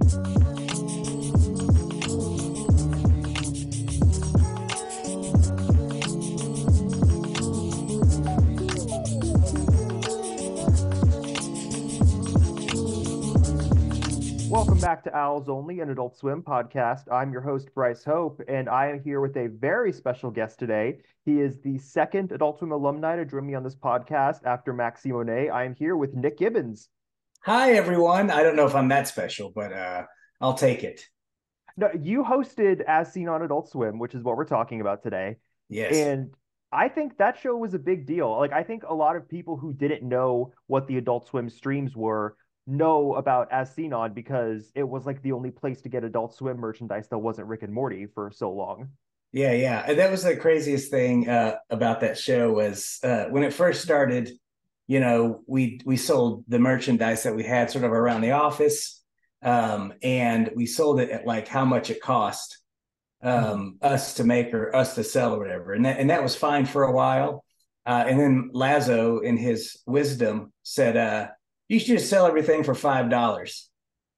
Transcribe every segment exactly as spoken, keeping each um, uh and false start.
Welcome back to Owls Only, an Adult Swim podcast. I'm your host, Bryce Hope, and I am here with a very special guest today. He is the second Adult Swim alumni to join me on this podcast after Max Simone. I am here with Nick Gibbons. Hi, everyone. I don't know if I'm that special, but uh, I'll take it. No, you hosted As Seen on Adult Swim, which is what we're talking about today. Yes. And I think that show was a big deal. Like, I think a lot of people who didn't know what the Adult Swim streams were know about As Seen On because it was like the only place to get Adult Swim merchandise that wasn't Rick and Morty for so long. Yeah, yeah. And that was the craziest thing uh, about that show was uh, when it first started, you know, we we sold the merchandise that we had sort of around the office, um, and we sold it at like how much it cost Mhm. um, us to make or us to sell or whatever. And that, and that was fine for a while. Uh, and then Lazo, in his wisdom, said, uh, you should just sell everything for five dollars.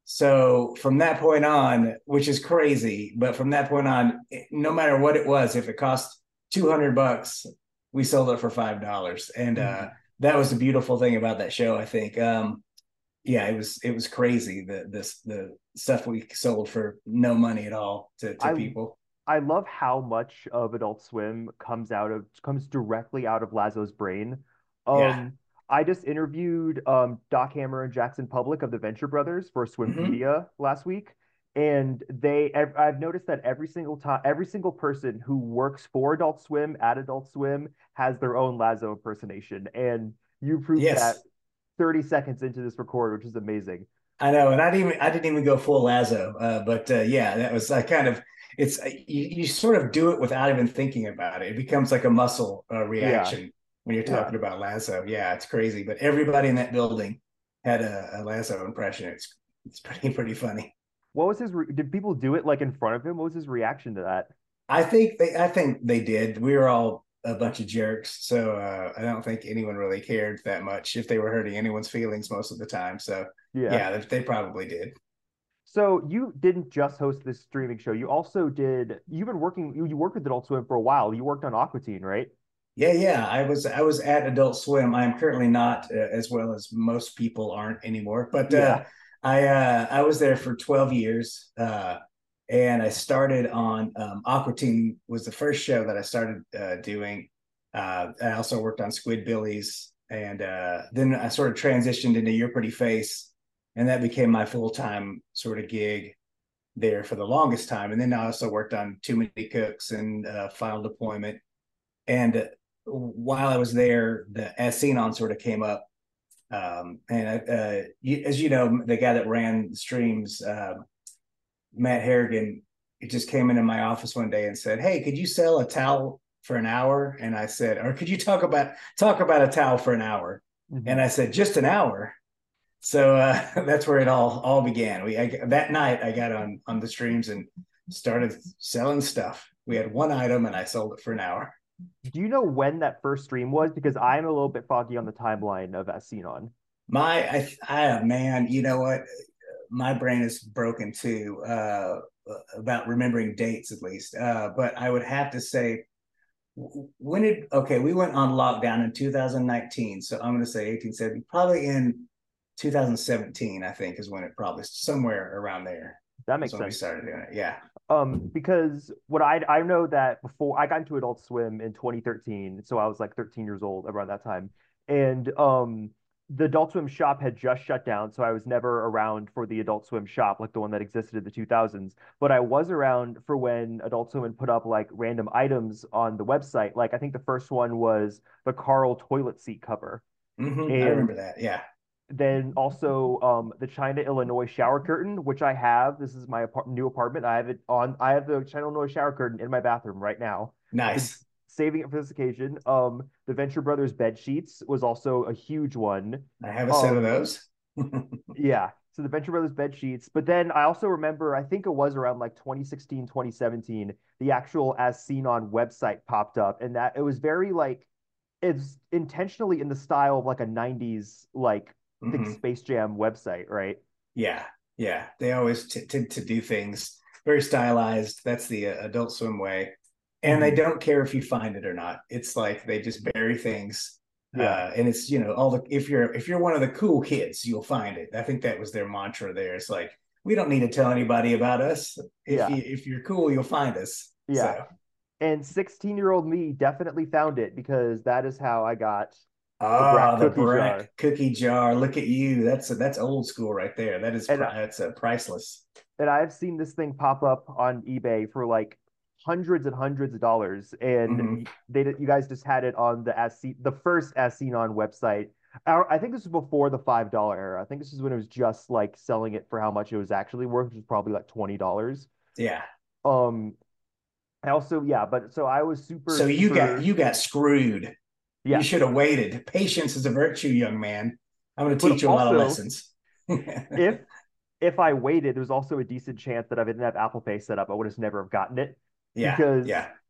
So from that point on, which is crazy, but from that point on, no matter what it was, if it cost two hundred bucks, we sold it for five dollars. And uh, Mhm. that was the beautiful thing about that show, I think. Um, yeah, it was it was crazy the this the stuff we sold for no money at all to to I people. I love how much of Adult Swim comes out of comes directly out of Lazo's brain. Yeah. Um, I just interviewed um, Doc Hammer and Jackson Public of the Venture Brothers for Hmm. Swimpedia last week, and they ev- I've noticed that every single time, every single person who works for Adult Swim at Adult Swim has their own Lazo impersonation, and you proved that Yes. thirty seconds into this record, which is amazing. I know, and I didn't even I didn't even go full Lazo, uh, but uh, yeah, that was I kind of it's uh, you, you sort of do it without even thinking about it. It becomes like a muscle uh, Yeah, reaction when you're yeah. talking about Lazo. Yeah, it's crazy, but everybody in that building had a, a Lazo impression. It's it's pretty pretty funny. What was his? Re did people do it like in front of him? What was his reaction to that? I think they I think they did. We were all a bunch of jerks, so uh, I don't think anyone really cared that much if they were hurting anyone's feelings most of the time. So Yeah. yeah, they, they probably did. So you didn't just host this streaming show. You also did. You've been working. You, you worked with Adult Swim for a while. You worked on Aqua Teen, right? Yeah, yeah. I was I was at Adult Swim. I am currently not, uh, as well as most people aren't anymore. But uh, Yeah. I uh, I was there for twelve years, uh, and I started on um, Aqua Teen was the first show that I started uh, doing. Uh, I also worked on Squidbillies, and uh, then I sort of transitioned into Your Pretty Face, and that became my full time sort of gig there for the longest time. And then I also worked on Too Many Cooks and uh, Final Deployment. And while I was there, the As Seen On sort of came up. Um, and uh, you, as you know, the guy that ran the streams, uh, Matt Harrigan, he just came into my office one day and said, "Hey, could you sell a towel for an hour?" And I said, "Or could you talk about talk about a towel for an hour?" And Hmm. I said, "Just an hour." So uh, that's where it all all began. We I, that night I got on on the streams and started selling stuff. We had one item and I sold it for an hour. Do you know when that first stream was? Because I'm a little bit foggy on the timeline of As Seen On. My, I, I, man, you know what? My brain is broken too uh, about remembering dates, at least. Uh, but I would have to say, when did okay? We went on lockdown in two thousand nineteen, so I'm going to say eighteen seventy. Probably in two thousand seventeen, I think, is when it probably somewhere around there That is makes when we sense. started doing it. Yeah. Um, because what I I know that before I got into Adult Swim in twenty thirteen, so I was like thirteen years old around that time, and um, the Adult Swim shop had just shut down, so I was never around for the Adult Swim shop like the one that existed in the two thousands. But I was around for when Adult Swim would put up like random items on the website. Like I think the first one was the Carl toilet seat cover, Mm-hmm. I and remember that. Yeah. then also um, the China, Illinois shower curtain, which I have. This is my apart new apartment. I have it on. I have the China, Illinois shower curtain in my bathroom right now. I've been Nice. saving it for this occasion. Um, the Venture Brothers bed sheets was also a huge one. I have a set of Um, those. yeah. So the Venture Brothers bed sheets. But then I also remember, I think it was around like twenty sixteen, twenty seventeen, the actual As Seen On website popped up, and that it was very like it's intentionally in the style of like a nineties like I think Mm-hmm. Space Jam website, right? Yeah. Yeah, they always t- tend to do things very stylized. That's the uh, Adult Swim way, and they Hmm. don't care if you find it or not. It's like they just bury things, Yeah, uh, and it's you know all the if you're if you're one of the cool kids, you'll find it. I think that was their mantra there. It's like we don't need to tell anybody about us. If yeah, you if you're cool, you'll find us. yeah. So, And sixteen year old me definitely found it because that is how I got the Brack ah, the cookie Brack jar. cookie jar. Look at you. That's that's old school right there. That is And that's uh, priceless. and I've seen this thing pop up on eBay for like hundreds and hundreds of dollars. Mm-hmm. And they you guys just had it on the as the first As Seen On website. I, I think this was before the five dollar era. I think this is when it was just like selling it for how much it was actually worth, which was probably like twenty dollars. Yeah. Um, I also yeah, but so I was super So you got super you got screwed. You yes. should have waited. Patience is a virtue, young man. I'm going to But teach you a lot of also lessons. if if I waited, there's also a decent chance that if I didn't have Apple Pay set up, I would have never have gotten it Yeah, because yeah.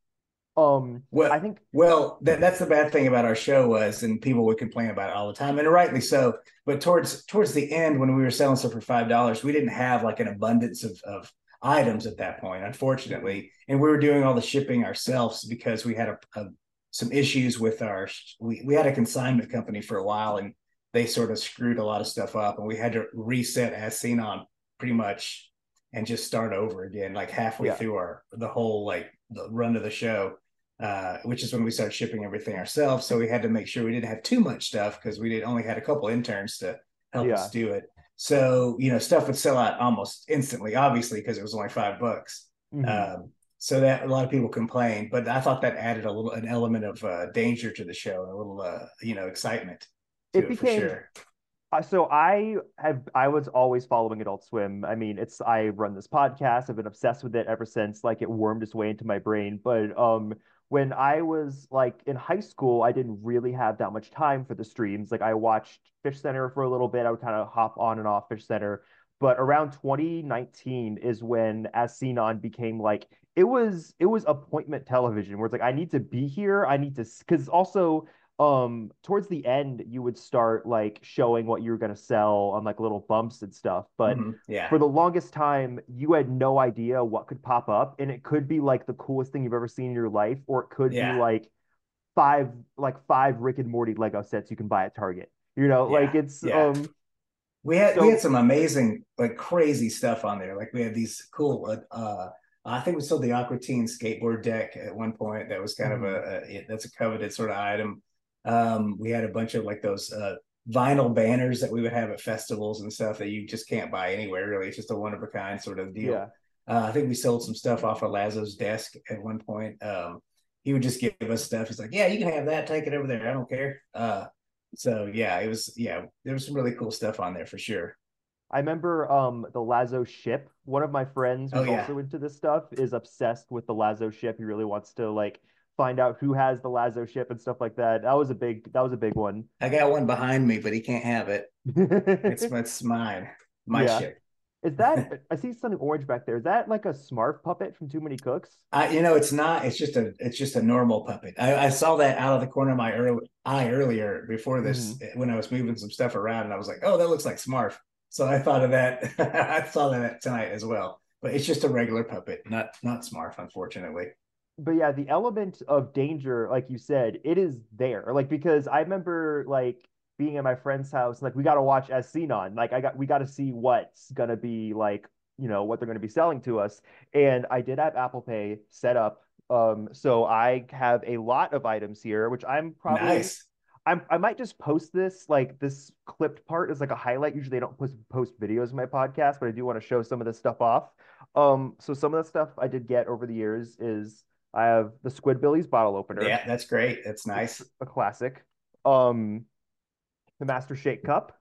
um I Well, think well, that, that's the bad thing about our show was, and people would complain about it all the time, and rightly so. But towards towards the end, when we were selling stuff for five dollars, we didn't have like an abundance of of items at that point, mhm, unfortunately, and we were doing all the shipping ourselves because we had a, a some issues with our we we had a consignment company for a while, and they sort of screwed a lot of stuff up, and we had to reset As Seen On pretty much and just start over again, like halfway yeah. through our the whole like the run of the show, uh, which is when we started shipping everything ourselves. So we had to make sure we didn't have too much stuff because we did only had a couple interns to help us Yeah. do it. So you know, stuff would sell out almost instantly, obviously because it was only five bucks. Hmm. Um, so that a lot of people complained, but I thought that added a little an element of uh, danger to the show and a little uh, you know excitement to It it for became sure. uh, so I have I was always following Adult Swim. I mean, it's I run this podcast. I've been obsessed with it ever since like it wormed its way into my brain. But um when I was like in high school, I didn't really have that much time for the streams. Like I watched Fish Center for a little bit. I would kind of hop on and off Fish Center. But around twenty nineteen is when As Seen On became like it was it was appointment television where it's like I need to be here. I need to because also um towards the end you would start like showing what you were going to sell on like little bumps and stuff, but Mm-hmm. Yeah, for the longest time you had no idea what could pop up, and it could be like the coolest thing you've ever seen in your life, or it could be yeah, like five like five Rick and Morty Lego sets you can buy at Target, you know, yeah, like it's yeah. um We had we had so some amazing, like crazy stuff on there. Like we had these cool. Uh, uh I think we sold the Aqua Teen skateboard deck at one point. That was kind of mhm, a, a that's a coveted sort of item. Um, we had a bunch of like those uh, vinyl banners that we would have at festivals and stuff that you just can't buy anywhere. Really, it's just a one of a kind sort of deal. yeah. Uh, I think we sold some stuff off of Lazo's desk at one point. Um, he would just give us stuff. He's like, "Yeah, you can have that. Take it over there. I don't care." Uh, so yeah, it was yeah, there was some really cool stuff on there for sure. I remember um the Lazo ship. One of my friends Oh who's yeah. also into this stuff is obsessed with the Lazo ship. He really wants to like find out who has the Lazo ship and stuff like that. That was a big that was a big one. I got one behind me, but he can't have it. It's it's mine. My Yeah. ship. Is that I see something orange back there. Is that like a Smurf puppet from Too Many Cooks? I you know it's not, it's just a it's just a normal puppet. I, I saw that out of the corner of my early, eye earlier before this Hmm. when I was moving some stuff around, and I was like, oh, that looks like Smurf. So I thought of that. I saw that tonight as well. But it's just a regular puppet, not not Smurf, unfortunately. But yeah, the element of danger, like you said, it is there. Like because I remember like being at my friend's house, like we got to watch As Seen On. Like I got we got to see what's gonna be like, you know, what they're gonna be selling to us. And I did have Apple Pay set up. Um, so I have a lot of items here, which I'm probably Nice. I'm I might just post this like this clipped part as like a highlight. Usually I don't post post videos in my podcast, but I do want to show some of this stuff off. Um, so some of the stuff I did get over the years is I have the Squidbillies bottle opener. Yeah, that's great. That's It's nice. a classic. Um, the Master Shake Cup,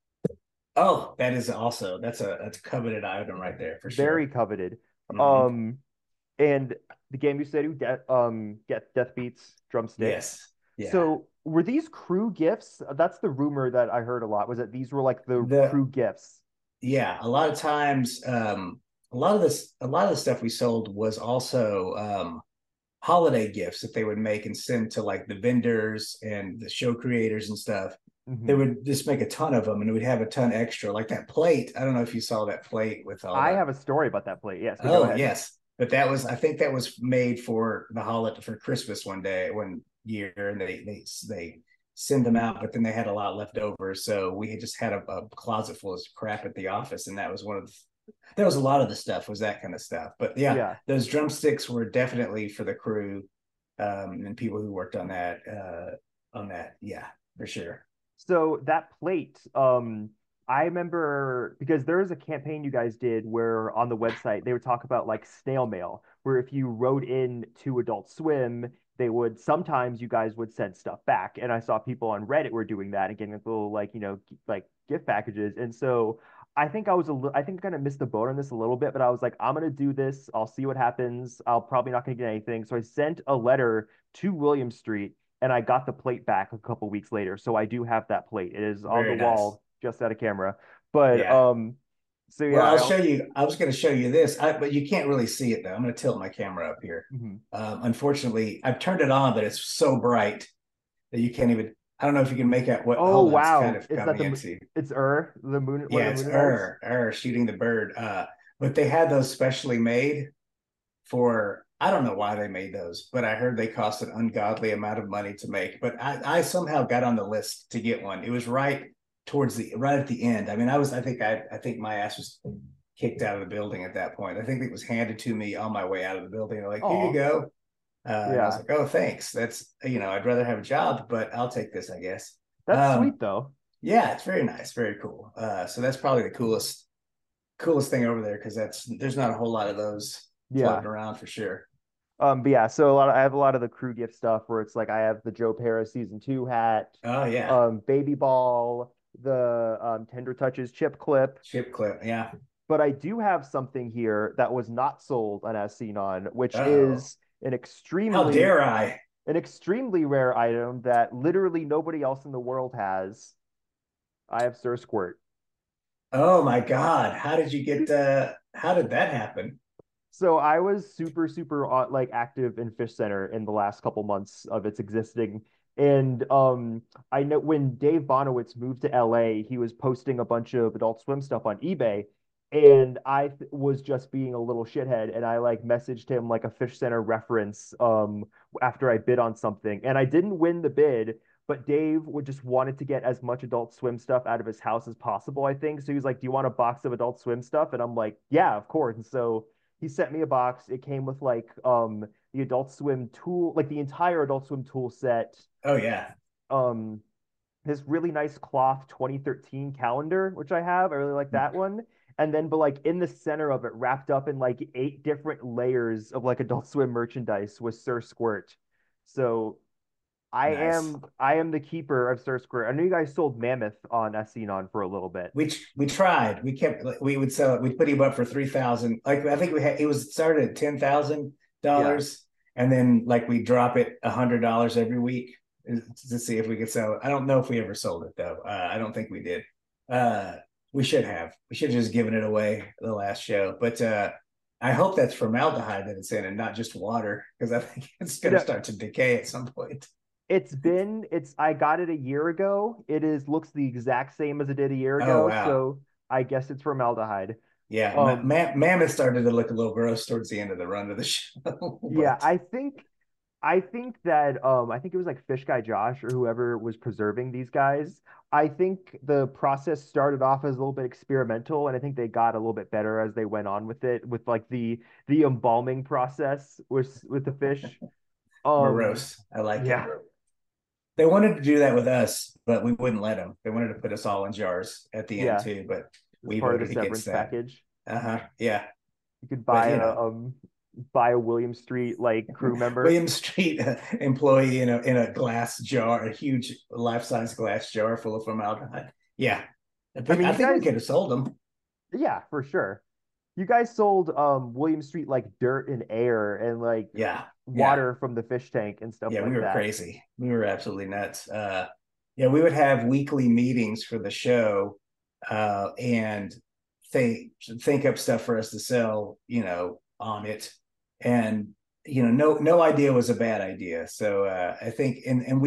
Oh, that is also that's a that's a coveted item right there for very sure. coveted. Hmm. Um, and the game you said who de um get Death Beats drumstick. Yes. Yeah. So were these crew gifts? That's the rumor that I heard a lot was that these were like the The crew gifts. yeah, a lot of times, um, a lot of this, a lot of the stuff we sold was also um, holiday gifts that they would make and send to like the vendors and the show creators and stuff. they Hmm. would just make a ton of them, and we'd have a ton extra. Like that plate. I don't know if you saw that plate with all I the. have a story about that plate. Yes, but go Oh ahead. yes, but that was I think that was made for the holiday for Christmas one day one year, and they they they send them out, but then they had a lot left over, so we had just had a, a closet full of crap at the office, and that was one of the. There was a lot of the stuff was that kind of stuff, but yeah, Yeah. those drumsticks were definitely for the crew, um, and people who worked on that uh, on that. Yeah, for sure. So that plate, um, I remember because there was a campaign you guys did where on the website they would talk about like snail mail, where if you wrote in to Adult Swim, they would sometimes you guys would send stuff back. And I saw people on Reddit were doing that and getting like little like, you know, like gift packages. And so I think I was a little, I think I kind of missed the boat on this a little bit, but I was like, I'm gonna do this. I'll see what happens. I'll probably not gonna get anything. So I sent a letter to William Street and I got the plate back a couple weeks later. So I do have that plate. It is on the Very nice. wall, just out of camera. But Yeah. um, so Well, yeah, I'll I show also. you. I was going to show you this, I, but you can't really see it though. I'm going to tilt my camera up here. Mhm. Um, unfortunately, I've turned it on, but it's so bright that you can't even. I don't know if you can make out what. Oh Hold on, it's kind wow, of is that coming the into. it's Ur the moon one of Yeah, the it's Mooninites? er er shooting the bird. Uh, but they had those specially made for. I don't know why they made those, but I heard they cost an ungodly amount of money to make. But I, I somehow got on the list to get one. It was right towards the right at the end. I mean, I was. I think I. I think my ass was kicked out of the building at that point. I think it was handed to me on my way out of the building. They're like, here you Oh go. Uh, and I was yeah, like, oh, thanks. That's, you know, I'd rather have a job, but I'll take this, I guess. that's Um, sweet though. yeah, it's very nice, very cool. Uh, so that's probably the coolest, coolest thing over there because that's there's not a whole lot of those Yeah. floating around for sure. Um, but yeah, so a lot of, I have a lot of the crew gift stuff where it's like I have the Joe Paris season two hat, Oh yeah, um, Baby Ball, the um, Tender Touches chip clip. chip clip. Yeah. But I do have something here that was not sold on As Seen On, which Uh-oh. is an How extremely dare I? an extremely rare item that literally nobody else in the world has. I have Sir Squirt. Oh my God. How did you get uh how did that happen? So I was super, super uh, like active in Fish Center in the last couple months of its existing. And um, I know when Dave Bonowitz moved to L A, he was posting a bunch of Adult Swim stuff on eBay. And I th- was just being a little shithead, and I like messaged him like a Fish Center reference um after I bid on something, and I didn't win the bid, but Dave would just wanted to get as much Adult Swim stuff out of his house as possible, I think. So he was like, "Do you want a box of Adult Swim stuff?" And I'm like, "Yeah, of course." And so he sent me a box. It came with like um the Adult Swim tool, like the entire Adult Swim tool set. Oh yeah. Um, this really nice cloth twenty thirteen calendar, which I have. I really like that one. And then, but like in the center of it, wrapped up in like eight different layers of like Adult Swim merchandise was Sir Squirt. So I Nice. am I am the keeper of Sir Squirt. I know you guys sold Mammoth on Essenon for a little bit. We we tried. We kept we would sell it. We'd put him up for three thousand. Like I think we had it was started at ten thousand Yeah. dollars, and then like we drop it a hundred dollars every week to see if we could sell it. I don't know if we ever sold it though. Uh, I don't think we did. Uh, we should have. We should have just given it away the last show. But uh, I hope that's formaldehyde that it's in and not just water because I think it's You going to know, start to decay at some point. it's been it's I got it a year ago. It is looks the exact same as it did a year Oh ago, wow. so I guess it's formaldehyde. Yeah, Ma- Um, Ma- Mammoth started to look a little gross towards the end of the run of the show, yeah, but I think I think that um I think it was like Fish Guy Josh or whoever was preserving these guys. I think the process started off as a little bit experimental and I think they got a little bit better as they went on with it with like the the embalming process with with the fish. Um morose. I like it. yeah. They wanted to do that with us, but we wouldn't let them. They wanted to put us all in jars at the end Yeah, too, but it's we part of the voted against severance that. package. Uh huh. Yeah, You could but buy you a know, um buy a William Street like crew member. William Street uh, employee in a in a glass jar, a huge life size glass jar full of formaldehyde. Yeah, I I think mean, I you think we guys, could have sold them. yeah, for sure. You guys sold um William Street like dirt and air and like Yeah, yeah. water from the fish tank and stuff Yeah, we like were that. crazy. We were absolutely nuts. Uh, yeah, we would have weekly meetings for the show, uh, and think think up stuff for us to sell, you know, on it. And you know, no no idea was a bad idea. So uh, I think, and and we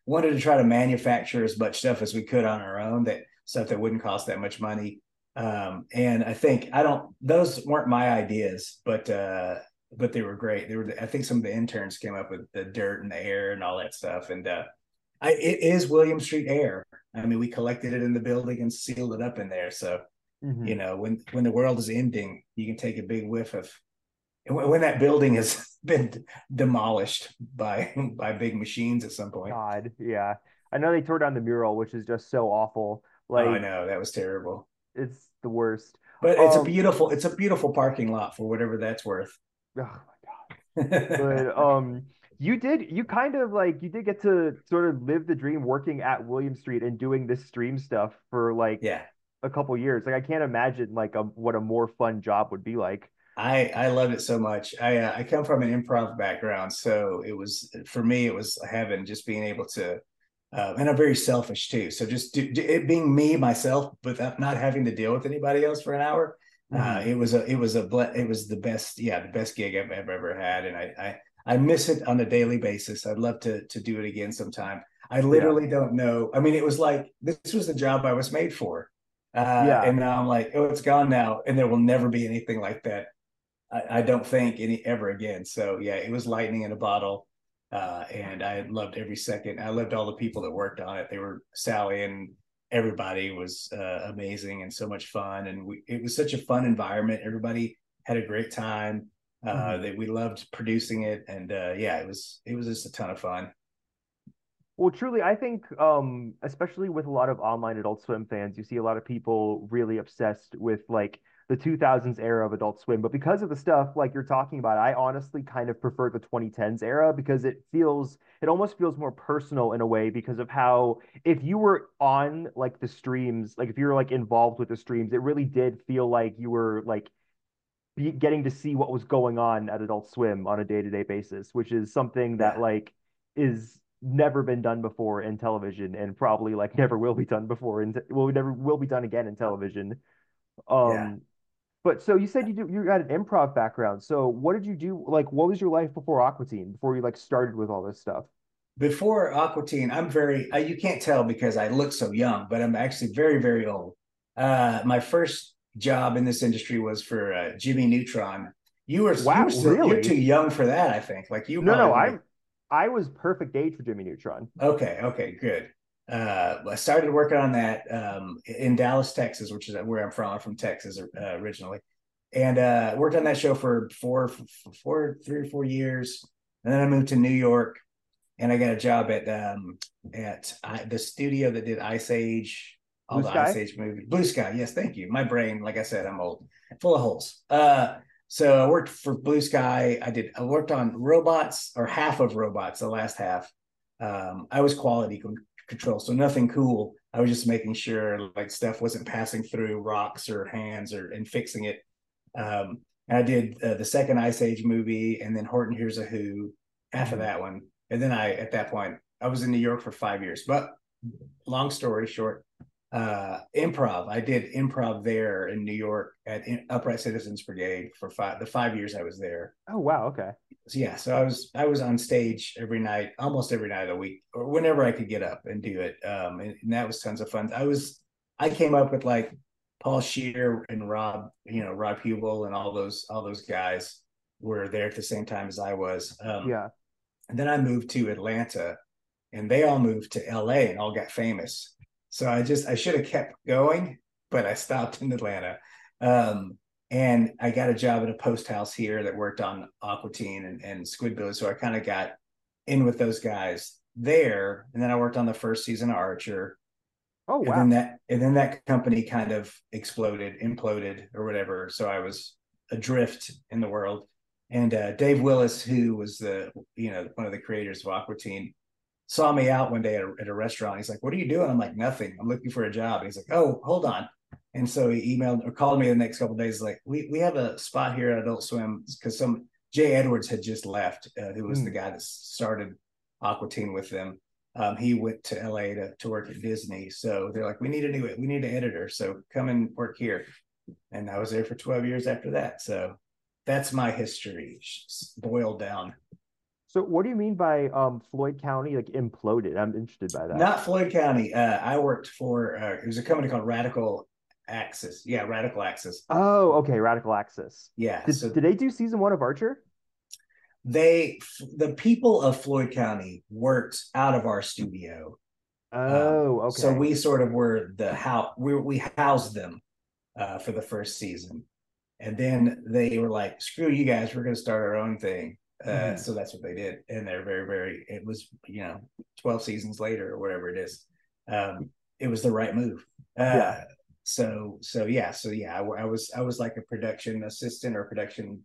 wanted to try to manufacture as much stuff as we could on our own, that stuff that wouldn't cost that much money. Um, and I think I don't those weren't my ideas, but uh, but they were great. They were I think some of the interns came up with the dirt and the air and all that stuff. And uh, I, it is William Street air. I mean, we collected it in the building and sealed it up in there. So Hmm. you know, when when the world is ending, you can take a big whiff of when that building has been demolished by by big machines at some point. God, yeah. I know they tore down the mural, which is just so awful. Oh, I Like know that was terrible, it's the worst. but it's a Um, beautiful it's a beautiful parking lot for whatever that's worth. oh my God. But um, you did you kind of like you did get to sort of live the dream working at William Street and doing this stream stuff for like Yeah, a couple years. Like I can't imagine like a what a more fun job would be like. I I loved it so much. I uh, I come from an improv background, so it was for me it was heaven just being able to. Uh, and I'm very selfish too. So just do, do, it being me myself, without not having to deal with anybody else for an hour, uh, Hmm. it was a it was a it was the best yeah the best gig I've, I've ever had, and I, I I miss it on a daily basis. I'd love to to do it again sometime. I Yeah. literally don't know. I mean, it was like this was the job I was made for, uh, Yeah. and now I'm like, oh, it's gone now, and there will never be anything like that. I, I don't think any ever again. So yeah, it was lightning in a bottle. Uh, and I loved every second. I loved all the people that worked on it. They were Sally and everybody was uh, amazing and so much fun. And we, it was such a fun environment. Everybody had a great time. Uh, Hmm. that we loved producing it, and uh, yeah, it was it was just a ton of fun. Well, truly, I think, um, especially with a lot of online Adult Swim fans, you see a lot of people really obsessed with like the two thousands era of Adult Swim. But because of the stuff like you're talking about, I honestly kind of prefer the twenty tens era because it feels, it almost feels more personal in a way because of how if you were on like the streams, like if you were like involved with the streams, it really did feel like you were like be, getting to see what was going on at Adult Swim on a day-to-day basis, which is something that Yeah, like is never been done before in television and probably like never will be done before and will never will be done again in television. yeah. Um, but so you said you do you got an improv background. So what did you do? Like, what was your life before Aqua Teen, before you like started with all this stuff? Before Aqua Teen, I'm very uh, you can't tell because I look so young, but I'm actually very very old. Uh, my first job in this industry was for uh, Jimmy Neutron. You were you Wow, were still you're too really? young for that, I think. Like you No, probably no, like I'm I was perfect age for Jimmy Neutron. okay, okay, good. Uh, I started working on that um, in Dallas, Texas, which is where I'm from. I'm from Texas uh, originally, and uh, worked on that show for four, four, three or four years, and then I moved to New York, and I got a job at um, at I, the studio that did Ice Age, all Blue the Ice Sky? Age movies. Blue Sky, yes, thank you. My brain, like I said, I'm old, full of holes. Uh, so I worked for Blue Sky. I did. I worked on robots or half of robots, the last half. Um, I was quality con- control, so nothing cool. I was just making sure like stuff wasn't passing through rocks or hands or and fixing it. Um, and I did uh, the second Ice Age movie, and then Horton Hears a Who, half of Mhm. that one. And then I, at that point, I was in New York for five years. But long story short, uh, improv. I did improv there in New York at Upright Citizens Brigade for five the five years I was there. Oh wow, okay. So yeah, so I was I was on stage every night, almost every night of the week, or whenever I could get up and do it. Um, and, and that was tons of fun. I was I came up with like Paul Shear and Rob, you know, Rob Hubel and all those all those guys were there at the same time as I was. Um, Yeah. and then I moved to Atlanta, and they all moved to L A and all got famous. So I just I should have kept going, but I stopped in Atlanta. Um, and I got a job at a post house here that worked on Aqua Teen and, and Squidbillies. So I kind of got in with those guys there. And then I worked on the first season of Archer. Oh And then wow. that and then that company kind of exploded, imploded, or whatever. So I was adrift in the world. And uh, Dave Willis, who was the you know one of the creators of Aqua Teen, saw me out one day at a, at a restaurant. He's like, "What are you doing?" I'm like, "Nothing. I'm looking for a job." And he's like, "Oh, hold on." And so he emailed or called me the next couple of days, like, "We we have a spot here at Adult Swim because some Jay Edwards had just left, uh, who was the Mm. guy that started Aqua Teen with them. Um, he went to L A to, to work at Disney, so they're like, "We need a new we need an editor, so come and work here." And I was there for twelve years after that. So that's my history boiled down. So what do you mean by um Floyd County like imploded? I'm interested by that. Not Floyd County. Uh, I worked for uh, it was a company called Radical Axis. Yeah, Radical Axis. Oh, okay, Radical Axis. Yeah. Did So did they do season one of Archer? they the people of Floyd County worked out of our studio. Um, Oh, so okay. we sort of were the how we we housed them uh, for the first season, and then they were like, "Screw you guys, we're going to start our own thing." Uh, Hmm. so that's what they did, and they're very, very. It was you know twelve seasons later or whatever it is. Um, it was the right move. Yeah. Uh, so so yeah so yeah I, I was I was like a production assistant or production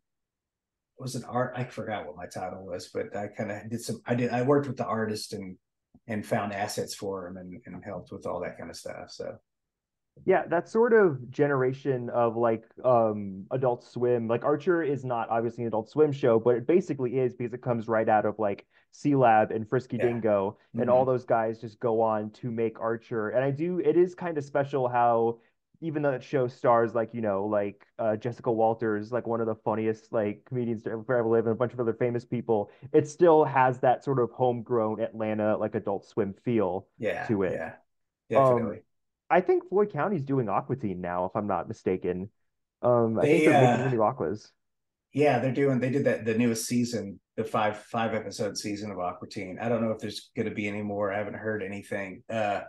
was an art I forgot what my title was, but I kind of did some I did I worked with the artist and and found assets for him and, and helped with all that kind of stuff. So Yeah, that sort of generation of like um Adult Swim, like Archer is not obviously an Adult Swim show, but it basically is because it comes right out of like C Lab and Frisky yeah. Dingo, and all Mm-hmm. those guys just go on to make Archer. And I do, it is kind of special how even though that show stars like, you know, like uh, Jessica Walters, like one of the funniest like comedians to ever live, and a bunch of other famous people, it still has that sort of homegrown Atlanta like Adult Swim feel Yeah, to it. yeah, Um, definitely. I think Floyd County's doing Aquatine now, if I'm not mistaken. Um, I think They they're making the uh new Aquas. yeah, they're doing they did that the newest season, the five five episode season of Aquatine. I don't know if there's gonna be any more. I haven't heard anything. Uh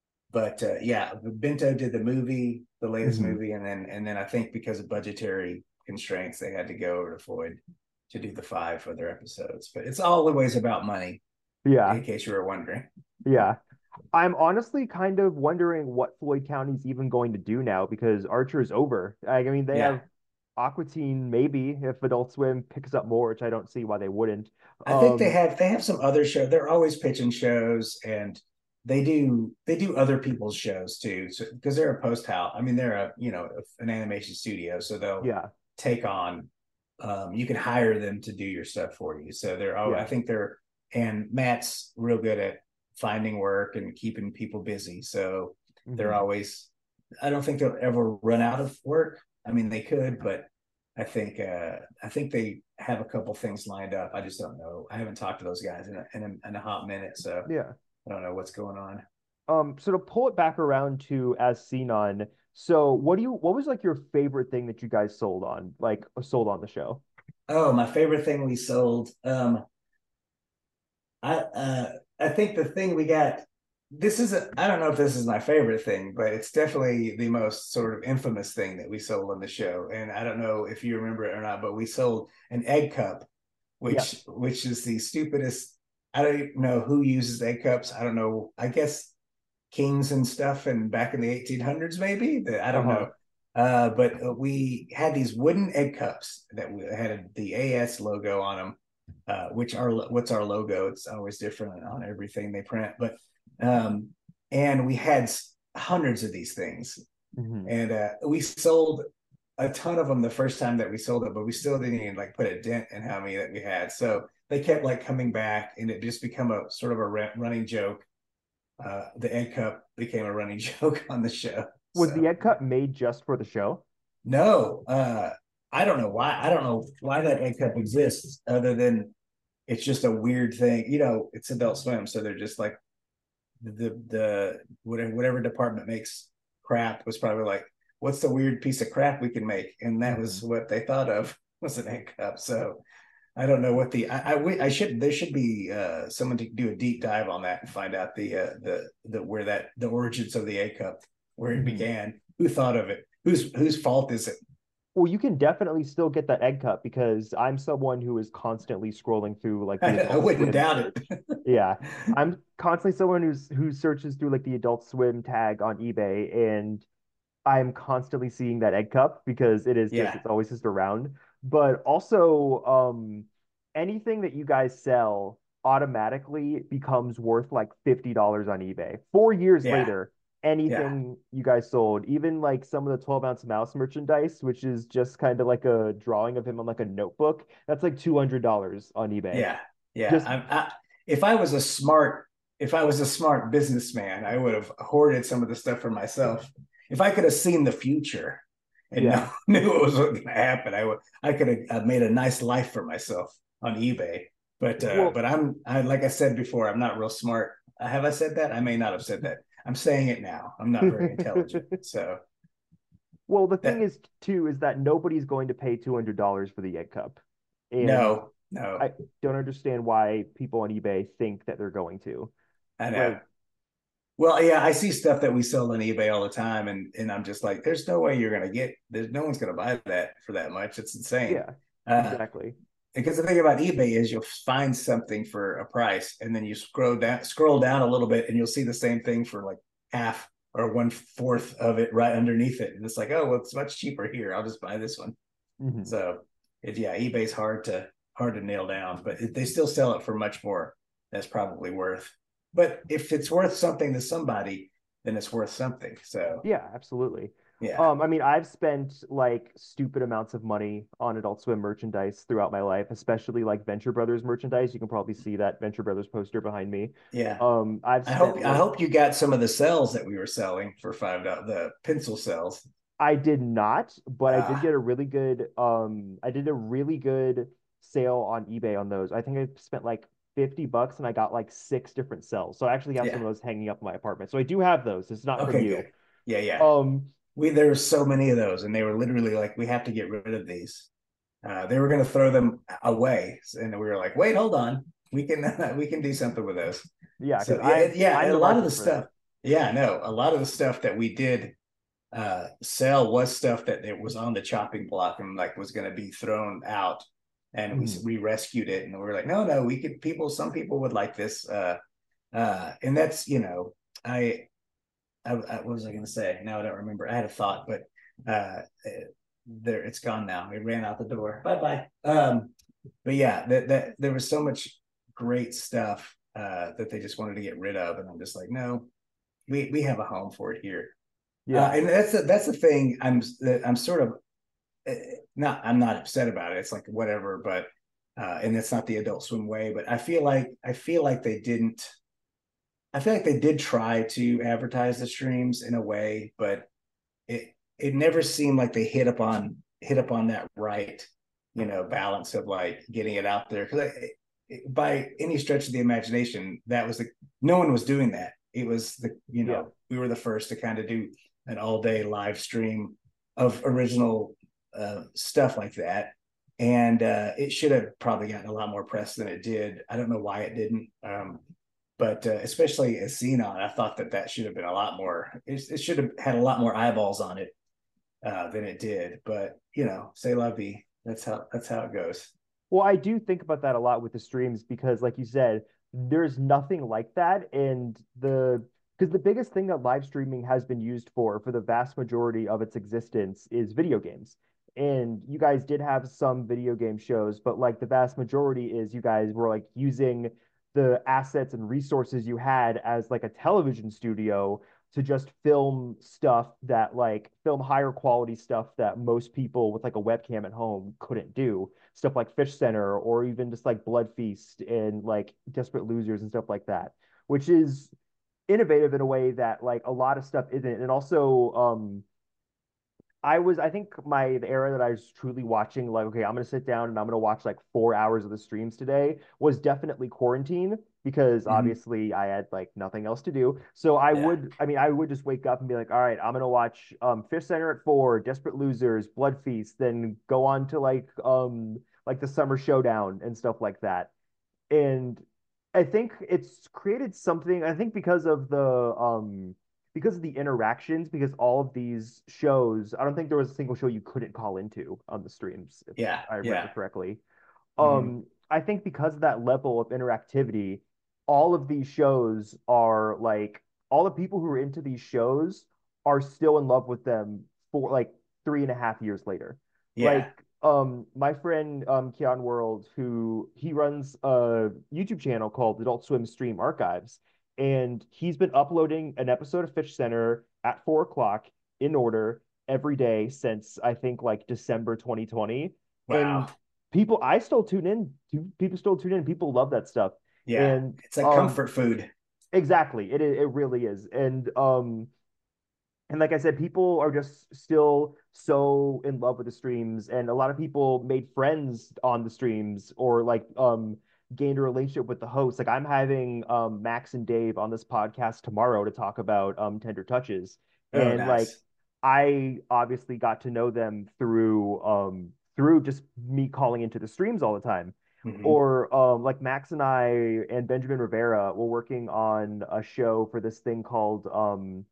but uh, yeah, Bento did the movie, the latest Hmm. movie, and then and then I think because of budgetary constraints, they had to go over to Floyd to do the five other episodes. But it's all always about money, Yeah, in case you were wondering. yeah. I'm honestly kind of wondering what Floyd County's even going to do now because Archer is over. I mean, they Yeah, have Aquatine maybe if Adult Swim picks up more, which I don't see why they wouldn't. I think they Um, have they have some other show. They're always pitching shows, and they do they do other people's shows too. So because they're a post house, I mean they're a you know an animation studio, so they'll yeah, take on. Um, you can hire them to do your stuff for you. So they're oh I yeah. think they're and Matt's real good at finding work and keeping people busy. So they're Hmm. always. I don't think they'll ever run out of work. I mean they could, but I think uh, I think they have a couple things lined up. I just don't know. I haven't talked to those guys in a, in a, in a hot minute, so Yeah. I don't know what's going on. Um, so to pull it back around to As Seen On, so what do you what was like your favorite thing that you guys sold on, like sold on the show? Oh, my favorite thing we sold. Um, I uh, I think the thing we got. This is a. I don't know if this is my favorite thing, but it's definitely the most sort of infamous thing that we sold on the show. And I don't know if you remember it or not, but we sold an egg cup which Yes. which is the stupidest. I don't even know who uses egg cups. I don't know. I guess kings and stuff, and back in the eighteen hundreds, maybe. I don't Uh-huh. know. Uh, but we had these wooden egg cups that had the A S logo on them, uh, which are what's our logo? It's always different on everything they print. But um, and we had hundreds of these things, Hmm. and uh, we sold a ton of them the first time that we sold it, but we still didn't even like put a dent in how many that we had. So they kept like coming back, and it just become a sort of a running joke. Uh, the egg cup became a running joke on the show. Was the So egg cup made just for the show? no, uh, I don't know why. I don't know why that egg cup exists, other than it's just a weird thing. You know, it's Adult Swim, so they're just like the the whatever whatever department makes crap was probably like, what's the weird piece of crap we can make, and that was Hmm. what they thought of was an egg cup. So I don't know what the I I, I should there should be uh, someone to do a deep dive on that and find out the uh, the the where that the origins of the egg cup, where it Hmm. began, who thought of it, whose whose fault is it? Well, you can definitely still get that egg cup because I'm someone who is constantly scrolling through like the I, I Adult wouldn't Swim doubt search. it. Yeah, I'm constantly someone who's who searches through like the Adult Swim tag on eBay, and I'm constantly seeing that egg cup because it is just Yeah, it's always just around. But also, um, anything that you guys sell automatically becomes worth like fifty dollars on eBay. Four years yeah, later, yeah, anything you guys sold, even like some of the twelve ounce mouse merchandise, which is just kind of like a drawing of him on like a notebook, that's like two hundred dollars on eBay. yeah, yeah. Just I'm, I, if I was a smart, if I was a smart businessman, I would have hoarded some of the stuff for myself. If I could have seen the future and know, yeah. knew what was going to happen, I would, I could have made a nice life for myself on eBay. But uh, Well, but I'm I like I said before, I'm not real smart. Uh, Have I said that? I may not have said that. I'm saying it now. I'm not very intelligent. So well, the thing that is too is that nobody's going to pay two hundred dollars for the egg cup, and no, no, I don't understand why people on eBay think that they're going to. I know. Like, Well, yeah, I see stuff that we sell on eBay all the time, and and I'm just like, there's no way you're gonna get. There's no one's gonna buy that for that much. It's insane. yeah, Uh, exactly. because the thing about eBay is you'll find something for a price, and then you scroll down, scroll down a little bit, and you'll see the same thing for like half or one fourth of it right underneath it, and it's like, oh, well, it's much cheaper here. I'll just buy this one. Hmm. So, it, yeah, eBay's hard to hard to nail down, but it, they still sell it for much more. That's probably worth. But if it's worth something to somebody, then it's worth something. So, Yeah, absolutely. yeah, Um, I mean, I've spent like stupid amounts of money on Adult Swim merchandise throughout my life, especially like Venture Brothers merchandise. You can probably see that Venture Brothers poster behind me. yeah. Um, I've I hope spent I like hope you got some of the cells that we were selling for five dollars. The pencil cells. I did not, but I did Ah, get a really good um I did a really good sale on eBay on those. I think I spent like fifty bucks and I got like six different cells. So I actually have some yeah. of those hanging up in my apartment. So I do have those. It's not from Okay, you. good. Yeah, yeah. Um, We there were so many of those, and they were literally like, we have to get rid of these. Uh, they were going to throw them away, and we were like, wait, hold on, we can uh, we can do something with those. yeah, because So yeah, I'm yeah, I'm in a the lot of the market for stuff. it. Yeah, no, a lot of the stuff that we did uh, sell was stuff that it was on the chopping block and like was going to be thrown out, and we Mhm. we rescued it, and we were like, no, no, we could people. Some people would like this, uh, uh, and that's you know, I I, I, what was I going to say? Now I don't remember. I had a thought, but uh, there it's gone now. It ran out the door. Bye bye. Um, but yeah, that that there was so much great stuff uh, that they just wanted to get rid of, and I'm just like, no, we we have a home for it here. Uh, Yeah. and that's the, that's the thing. I'm that I'm sort of uh, not. I'm not upset about it. It's like whatever, but uh, and it's not the Adult Swim way. But I feel like I feel like they didn't I feel like they did try to advertise the streams in a way, but it it never seemed like they hit upon hit upon that right, you know, balance of like getting it out there. Because by any stretch of the imagination, that was the no one was doing that. It was the you Yeah. know we were the first to kind of do an all day live stream of original uh, stuff like that, and uh, it should have probably gotten a lot more press than it did. I don't know why it didn't. Um, but uh, especially as Xenon, I thought that that should have been a lot more. It, it should have had a lot more eyeballs on it uh, than it did. But you know, say la vie. That's how that's how it goes. Well, I do think about that a lot with the streams because, like you said, there's nothing like that. And the because the biggest thing that live streaming has been used for, for the vast majority of its existence, is video games. And you guys did have some video game shows, but like the vast majority is you guys were like using the assets and resources you had as like a television studio to just film stuff that like film higher quality stuff that most people with like a webcam at home couldn't do, stuff like Fish Center or even just like Blood Feast and like Desperate Losers and stuff like that, which is innovative in a way that like a lot of stuff isn't. And also, um, I was, I think my the era that I was truly watching, like, okay, I'm gonna sit down and I'm gonna watch like four hours of the streams today was definitely quarantine because Mm-hmm. obviously I had like nothing else to do. So I Yeah, would, I mean, I would just wake up and be like, all right, I'm gonna watch um Fish Center at four, Desperate Losers, Blood Feast, then go on to like um like the Summer Showdown and stuff like that. And I think it's created something, I think because of the um because of the interactions, because all of these shows, I don't think there was a single show you couldn't call into on the streams, if yeah, I remember yeah. correctly. Mm-hmm. Um, I think because of that level of interactivity, all of these shows are like all the people who are into these shows are still in love with them for like three and a half years later. Yeah. Like um my friend um Keon World, who he runs a YouTube channel called Adult Swim Stream Archives, and he's been uploading an episode of Fish Center at four o'clock in order every day since I think like December twenty twenty. Wow. And people, I still tune in. People still tune in. People love that stuff. Yeah. And It's like um, comfort food. exactly, it it really is. And um, and like I said, people are just still so in love with the streams, and a lot of people made friends on the streams, or like um gained a relationship with the hosts. Like I'm having um Max and Dave on this podcast tomorrow to talk about um Tender Touches. Oh, And like nice. I obviously got to know them through um through just me calling into the streams all the time. Hmm. Or um like Max and I and Benjamin Rivera were working on a show for this thing called um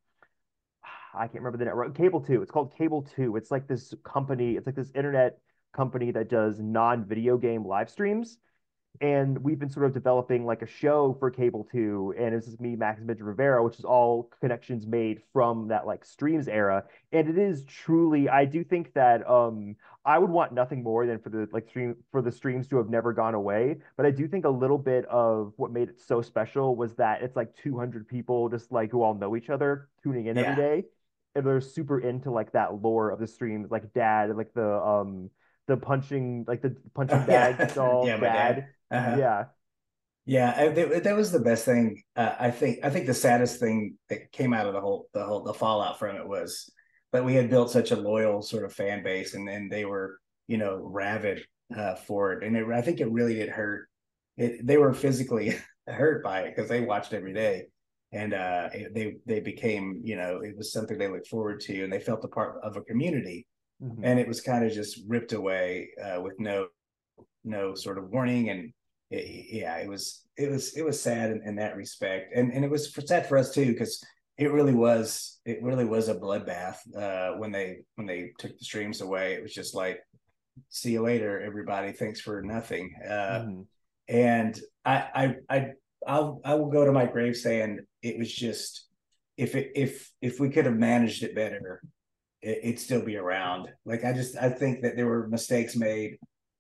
I can't remember the network. Cable Two. It's called Cable Two. It's like this company. It's like this internet company that does non-video game live streams, and we've been sort of developing like a show for Cable Two, and it's just me, Max and Benjamin Rivera, which is all connections made from that like streams era. And it is truly, I do think that um I would want nothing more than for the like stream for the streams to have never gone away. But I do think a little bit of what made it so special was that it's like two hundred people just like who all know each other tuning in every Yeah. day. And they're super into like that lore of the streams, like dad, like the um the punching like the punching Oh, bag yeah. doll Yeah, my dad. dad. Uh-huh. Yeah. Yeah, I, that, that was the best thing. Uh, I think. I think the saddest thing that came out of the whole, the whole, the fallout from it was that we had built such a loyal sort of fan base, and then they were, you know, rabid uh, for it, and it, I think it really did hurt. It, they were physically hurt by it because they watched every day, and uh, it, they they became, you know, it was something they looked forward to, and they felt a part of a community, Hmm. and it was kind of just ripped away uh, with no no sort of warning. And it, yeah, it was it was it was sad in, in that respect, and and it was for, sad for us too, because it really was it really was a bloodbath uh, when they when they took the streams away. It was just like, see you later, everybody. Thanks for nothing. Uh, Hmm. and I I I I'll I will go to my grave saying it was just, if it if if we could have managed it better, it, it'd still be around. Like I just I think that there were mistakes made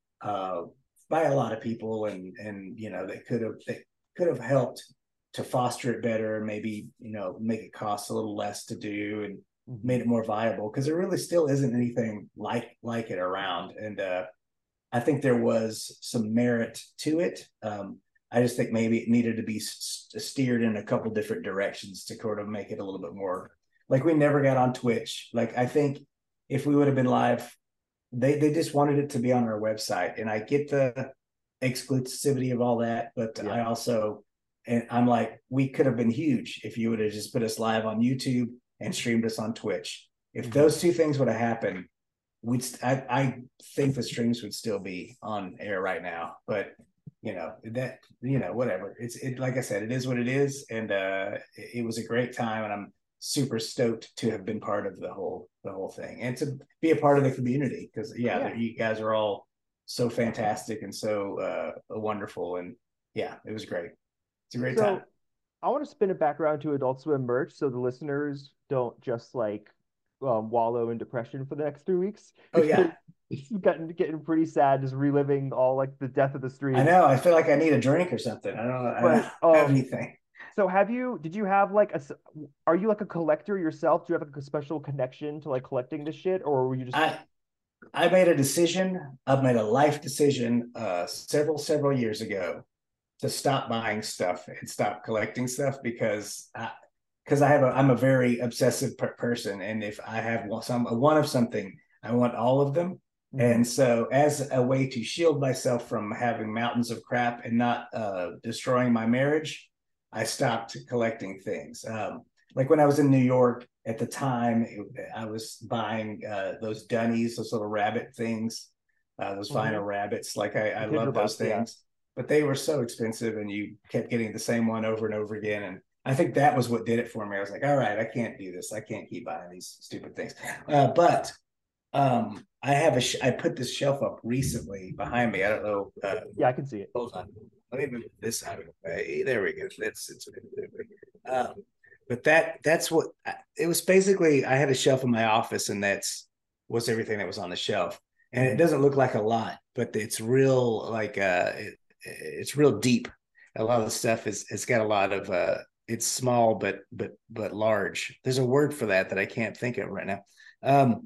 uh, by a lot of people, and and you know, they could have they could have helped to foster it better, maybe, you know, make it cost a little less to do, and Hmm. made it more viable, because there really still isn't anything like like it around. And uh, I think there was some merit to it. Um, I just think maybe it needed to be s- steered in a couple different directions to sort of make it a little bit more, like, we never got on Twitch. Like, I think if we would have been live, they they just wanted it to be on our website, and I get the exclusivity of all that, but Yeah. I also, and I'm like, we could have been huge if you would have just put us live on YouTube and streamed us on Twitch. If Hmm. those two things would have happened, we'd I, I think the streams would still be on air right now. But you know, that, you know, whatever, it's it like I said, it is what it is. And uh it, it was a great time, and I'm super stoked to have been part of the whole the whole thing, and to be a part of the community, because yeah, Yeah. you guys are all so fantastic and so uh wonderful. And yeah, it was great. It's a great time. So I want to spin it back around to Adult Swim merch so the listeners don't just like um, wallow in depression for the next three weeks Oh because yeah, it's gotten getting pretty sad just reliving all like the death of the I streams. know, I feel like I need a drink or something. I don't know, I don't But have um, anything. so have you? Did you have like a? s- Are you like a collector yourself? Do you have like a special connection to like collecting this shit, or were you just? I I made a decision. I've made a life decision uh, several several years ago to stop buying stuff and stop collecting stuff, because I, because I have a I'm a very obsessive per- person, and if I have some one of something, I want all of them. Mhm. And so, as a way to shield myself from having mountains of crap and not uh, destroying my marriage, I stopped collecting things. Um, like when I was in New York at the time, it, I was buying uh, those dunnies, those little rabbit things, uh, those vinyl Mhm. rabbits. Like I, The I love those Tinderbox, yeah. things, but they were so expensive, and you kept getting the same one over and over again. And I think that was what did it for me. I was like, all right, I can't do this. I can't keep buying these stupid things. Uh, but um, I have a, sh- I put this shelf up recently behind me. I don't know. Uh, Yeah, I can see it. hold on. Let me move this out of the way. There we go. That's it's. Um, but that that's what it was basically. I had a shelf in my office, and that's was everything that was on the shelf. And it Mhm. doesn't look like a lot, but it's real. Like uh, it, it's real deep. A lot of the stuff is it's got a lot of uh, it's small but but but large. There's a word for that that I can't think of right now. Um,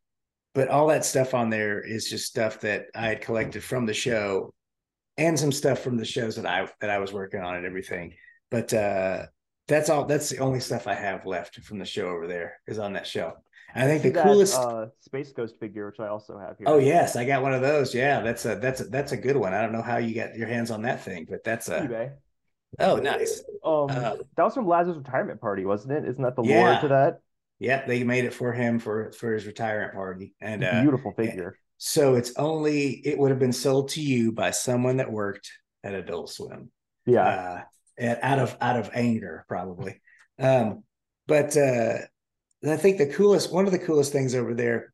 but all that stuff on there is just stuff that I had collected from the show, and some stuff from the shows that I that I was working on and everything. But uh, that's all. That's the only stuff I have left from the show over there is on that shelf. I I think see the that coolest. uh Space Ghost figure, which I also have Oh here. yes, I got one of those. Yeah, that's a that's a that's a good one. I don't know how you got your hands on that thing, but that's a eBay. oh nice. Um, Uh, that was from Lazarus retirement party, wasn't it? Isn't that the lore to yeah, that? yep. They made it for him for for his retirement party, and uh, Beautiful yeah, figure. so it's only it would have been sold to you by someone that worked at Adult Swim, Yeah. uh, and out of out of anger probably. Um, but uh, I think the coolest one of the coolest things over there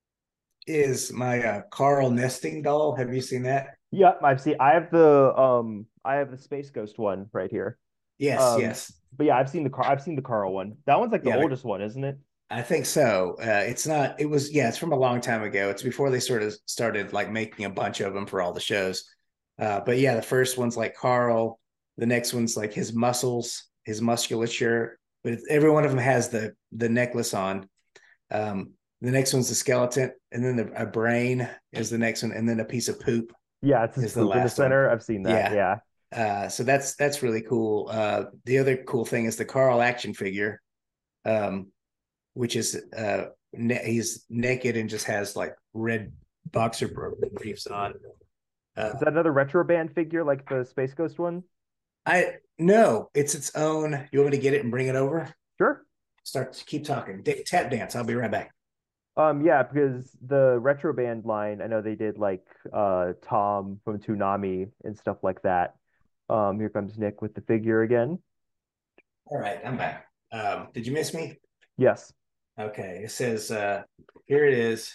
is my uh, Carl nesting doll. Have you seen that? Yeah, I've seen I have the um I have the Space Ghost one right here. Yes, Um, yes. but yeah, I've seen the car I've seen the Carl one. That one's like the Yeah, the, oldest one, isn't it? I think so. Uh, it's not. It was. Yeah, it's from a long time ago. It's before they sort of started like making a bunch of them for all the shows. Uh, but yeah, the first one's like Carl. The next one's like his muscles, his musculature. But it's, every one of them has the the necklace on. Um, the next one's the skeleton, and then the, a brain is the next one, and then a piece of poop Yeah, it's his is the poop in the last one. center. I've seen that. Yeah. Yeah. Uh, so that's that's really cool. Uh, the other cool thing is the Carl action figure. Um, which is uh he's naked and just has like red boxer briefs on. Is Uh, that another retro band figure like the Space Ghost one? I no, it's its own. You want me to get it and bring it over? Sure. Start to keep talking. D- tap dance. I'll be right back. Um, yeah, because the retro band line, I know they did like uh Tom from Toonami and stuff like that. Um, here comes Nick with the figure again. All right, I'm back. Um, did you miss me? Yes, Okay, it says uh here it is.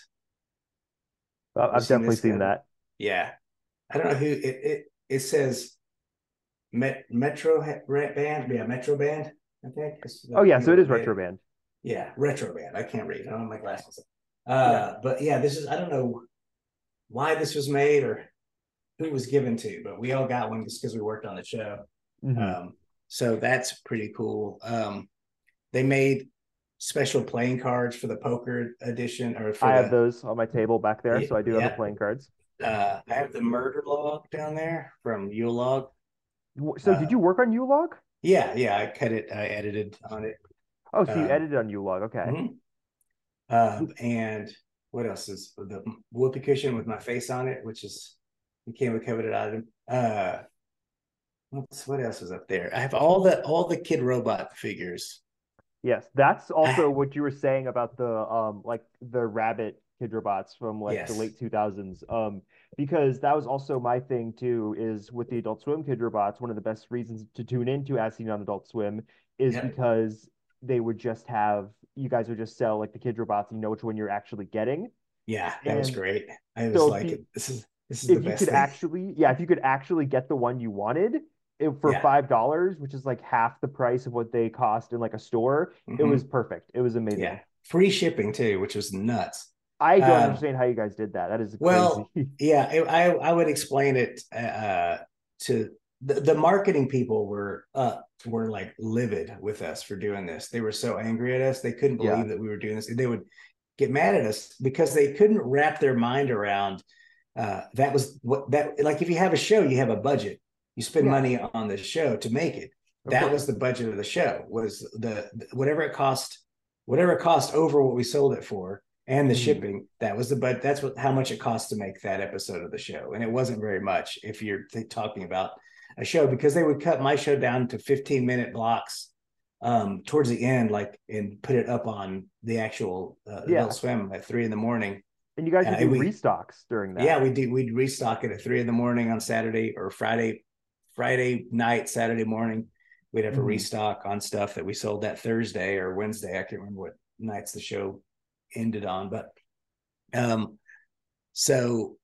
uh, You I've seen definitely this seen guy? that. Yeah, I don't know who it. It it says Met, Metro Band. Yeah, Metro Band. I think it's the Oh yeah, so people it is that made retro it. band. Yeah, retro band. I can't read. I don't have my glasses. Yeah. Uh, but yeah, this is I don't know why this was made or who it was given to, but we all got one just because we worked on the show. Hmm. Um, so that's pretty cool. Um, they made special playing cards for the poker edition or for I have the those on my table back there, yeah. so I do have the yeah. playing cards. Uh, I have the murder log down there from Yule log. So did Uh, you work on U-Log? yeah, yeah, I cut it, I edited on it. Oh, so you Um, edited on U-Log. Okay. mhm. Um, and what else is the whoopee cushion with my face on it, which is became a coveted item. Uh, what's what else is up there? I have all the all the Kid Robot figures. Yes, that's also I, what you were saying about the um like the rabbit Kidrobots from like the yes, late two thousands. Um, because that was also my thing too, is with the Adult Swim Kidrobots, one of the best reasons to tune into As Seen on Adult Swim is yep, because they would just have you guys would just sell like the Kidrobots and you know which one you're actually getting. yeah, that was And great. I was so if like, you this is this is the if you best could thing. actually, yeah, if you could actually get the one you wanted it, for Yeah, five dollars, which is like half the price of what they cost in like a store, it hmm was perfect. It was yeah, amazing. free shipping too, which was nuts. I don't Um, understand how you guys did that. That is crazy. Well, yeah, I I would explain it uh, to the, the marketing people were uh were like livid with us for doing this. They were so angry at us. They couldn't Yeah. believe that we were doing this. They would get mad at us because they couldn't wrap their mind around uh that was what that like if you have a show, you have a budget. You spend Yeah, money on the show to make it. of That course. was the budget of the show was the whatever it cost, whatever it cost over what we sold it for and the Mhm. shipping. That was the but that's what how much it cost to make that episode of the show, and it wasn't very much if you're th- talking about a show because they would cut my show down to fifteen minute blocks um towards the end, like and put it up on the actual uh, Adult Yeah. Swim at three in the morning. And you guys would Uh, do we restocks during yeah that. we do we'd restock it at three in the morning on Saturday or Friday, Friday night, Saturday morning. We'd have a Hmm. restock on stuff that we sold that Thursday or Wednesday. I can't remember what nights the show ended on, but um, so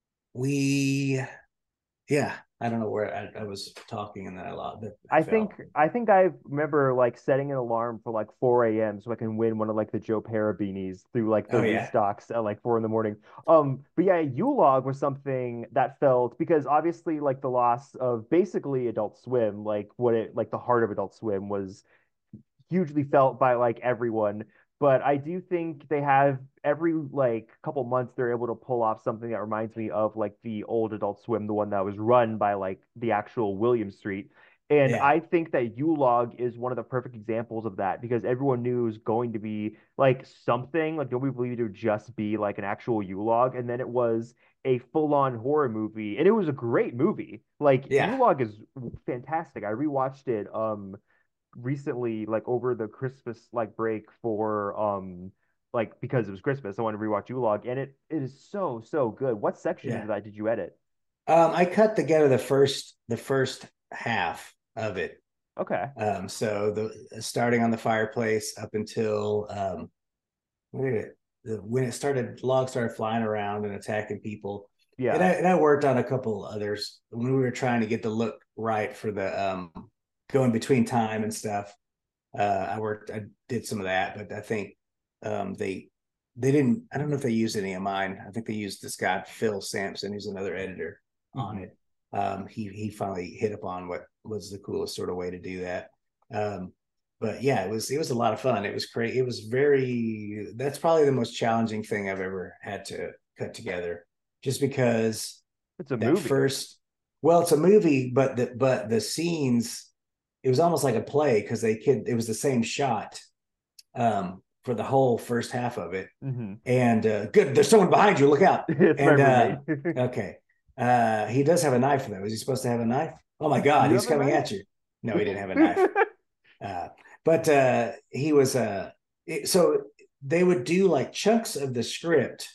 we, yeah, I don't know where I, I was talking and then I lost, I I think fell. I think I remember like setting an alarm for like four a m so I can win one of like the Joe Pera beanies through like the Oh yeah, restocks at like four in the morning. Um, but yeah, U-Log was something that felt because obviously like the loss of basically Adult Swim, like what it like the heart of Adult Swim was hugely felt by like everyone. But I do think they have every like couple months they're able to pull off something that reminds me of like the old Adult Swim, the one that was run by like the actual William Street. And Yeah. I think that U-Log is one of the perfect examples of that because everyone knew it was going to be like something, like nobody believed it would just be like an actual U-Log. And then it was a full-on horror movie. And it was a great movie. Like Yeah. U-Log is fantastic. I rewatched it um recently, like over the Christmas like break for um like because it was Christmas. I wanted to rewatch U-Log and it it is so, so good. What sections Yeah. of that did you edit? Um, I cut together the first the first half of it. Okay. Um, so the starting on the fireplace up until um, when it, when it started, logs started flying around and attacking people. And I Yeah. and I worked on a couple others when we were trying to get the look right for the um, going between time and stuff. Uh, I worked, I did some of that, but I think um, they they didn't. I don't know if they used any of mine. I think they used this guy Phil Sampson, who's another editor on Hmm. it. Um, he he finally hit upon what was the coolest sort of way to do that. Um, but yeah, it was it was a lot of fun. It was great. It was very. That's probably the most challenging thing I've ever had to cut together, just because It's a that movie. first. Well, it's a movie, but the but the scenes, it was almost like a play because they could, it was the same shot um, for the whole first half of it. Hmm. And uh, good, there's someone behind you. Look out! It's my And uh, roommate. okay, uh, he does have a knife though. Is he supposed to have a knife? Oh my Do God, you he's have a coming knife? at you. No, he didn't have a knife. Uh, but uh, he was uh, it, so they would do like chunks of the script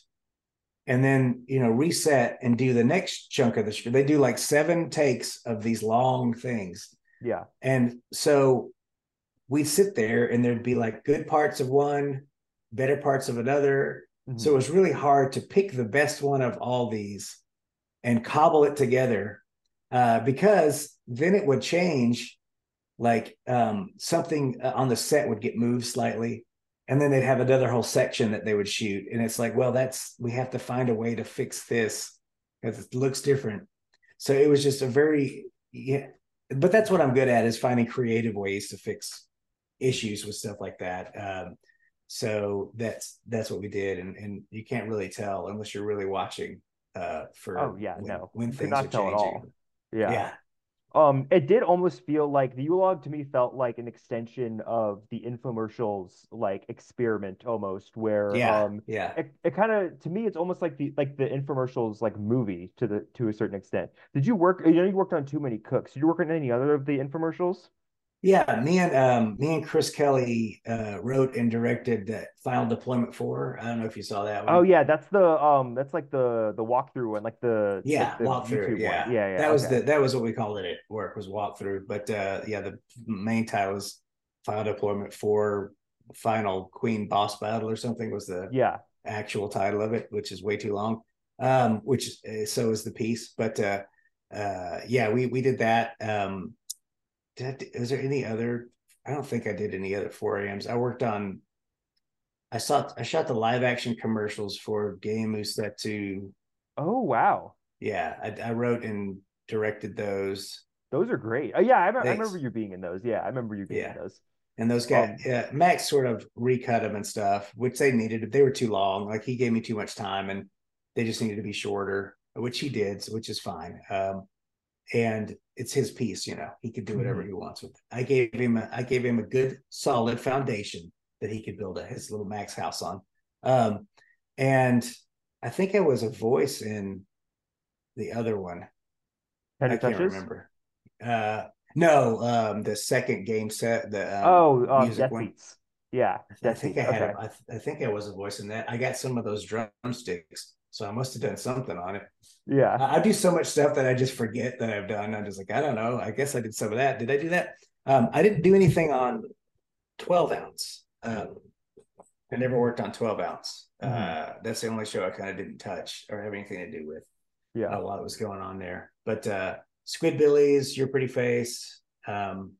and then you know reset and do the next chunk of the script. They do like seven takes of these long things, Yeah. and so we'd sit there and there'd be like good parts of one, better parts of another. So Hmm. it was really hard to pick the best one of all these and cobble it together uh, because then it would change. Like um, something uh, on the set would get moved slightly, and then they'd have another whole section that they would shoot. And it's like, well, that's we have to find a way to fix this because it looks different. So it was just a very yeah, but that's what I'm good at is finding creative ways to fix issues with stuff like that. Um, so that's that's what we did, and and you can't really tell unless you're really watching uh, Oh for yeah, when no. when You could things are not tell at changing. all. Yeah. Yeah, Um, it did almost feel like the U-Log to me felt like an extension of the infomercials like experiment almost, where yeah, um yeah. it, it kind of to me it's almost like the like the infomercials like movie to the to a certain extent. Did you work, you know, you worked on Too Many Cooks. Did you work on any other of the infomercials? Yeah, me and um, me and Chris Kelly uh, wrote and directed that Final Deployment Four. I don't know if you saw that Oh one. yeah, that's the um that's like the the walkthrough one, like the like Yeah, the walkthrough. YouTube one. Yeah, Yeah, yeah, that was okay. the that was what we called it at work was walkthrough. But uh, yeah, the main title was Final Deployment Four, Final Queen Boss Battle or something was the Yeah. actual title of it, which is way too long. Um, which uh, so is the piece. But uh, uh, yeah, we we did that. Um, did I, is there any other? I don't think I did any other four A Ms. I worked on I saw I shot the live action commercials for Game Usetsu. Oh wow. Yeah, I, I wrote and directed those. Those are great. Oh yeah, I, I remember Thanks. you being in those. Yeah, I remember you being in Yeah, those. and those guys, Um, yeah, Max sort of recut them and stuff, which they needed. They were too long. Like he gave me too much time, and they just needed to be shorter, which he did, which is fine. Um, and it's his piece, you know. He could do whatever mhm. he wants with it. I gave him a, I gave him a good solid foundation that he could build a, his little Max house on. Um, and I think I was a voice in the other one. Tender I can't Touches. remember. Uh, no, um, the second game set, the um, Oh, um, music Death one. Beats. Yeah, I Death think I Beats. had Okay. a, I, th- I think I was a voice in that. I got some of those drumsticks, so I must have done something on it. Yeah. I, I do so much stuff that I just forget that I've done. I'm just like, I don't know. I guess I did some of that. Did I do that? Um, I didn't do anything on twelve ounce. Um, I never worked on twelve ounce. Hmm. Uh, that's the only show I kind of didn't touch or have anything to do with Yeah. uh, while it was going on there. But uh, Squidbillies, Your Pretty Face. Um,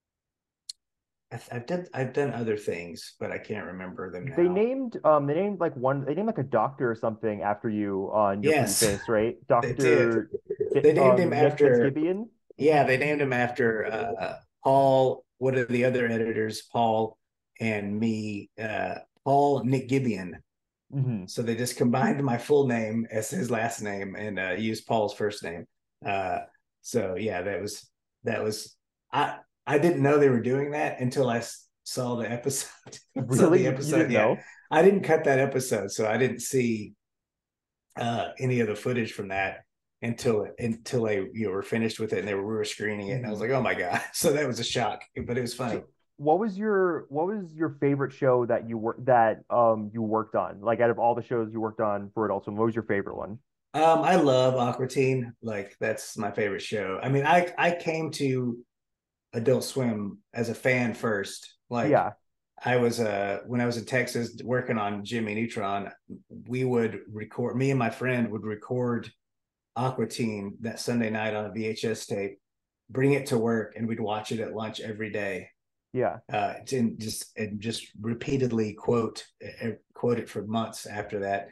I've, I've done I've done other things, but I can't remember them They now. named um they named like one they named like a doctor or something after you on Your Pretty Yes, Face, right? they did. Doctor They named him um Nick after. Fitzgibbon. Yeah, they named him after uh, Paul. What are the other editors? Paul and me. Uh, Paul Nick Gibeon. Hmm. So they just combined my full name as his last name and uh, used Paul's first name. Uh, so yeah, that was that was I I didn't know they were doing that until I saw the episode. So Really? the You, you episode, didn't yeah, know? I didn't cut that episode, so I didn't see uh, any of the footage from that until until they you know, were finished with it and they were, we were screening it, and I was Mhm. like, oh my god! So that was a shock, but it was funny. So what was your what was your favorite show that you were that um you worked on? Like out of all the shows you worked on for Adult Swim, what was your favorite one? Um, I love Aqua Teen. Like that's my favorite show. I mean, I I came to Adult Swim as a fan first. Like Yeah, I was uh when I was in Texas working on Jimmy Neutron, we would record. Me and my friend would record Aqua Teen that Sunday night on a V H S tape, bring it to work, and we'd watch it at lunch every day. yeah. Uh, and just and just repeatedly quote uh, quote it for months after that.